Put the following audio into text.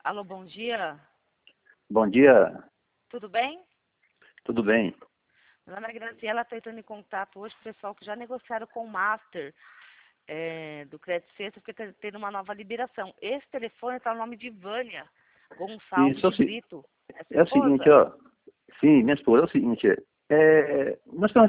Alô, bom dia. Bom dia, Tudo bem? tudo bem? Meu nome é Graciela, estou entrando em contato hoje com o pessoal que já negociaram com o Master do Crédito Sexta, porque está tendo uma nova liberação. Esse telefone está no nome de Vânia Gonçalves Isso de Brito. É sua é o seguinte, esposa? ó. Sim, minha esposa, é o seguinte, nós estamos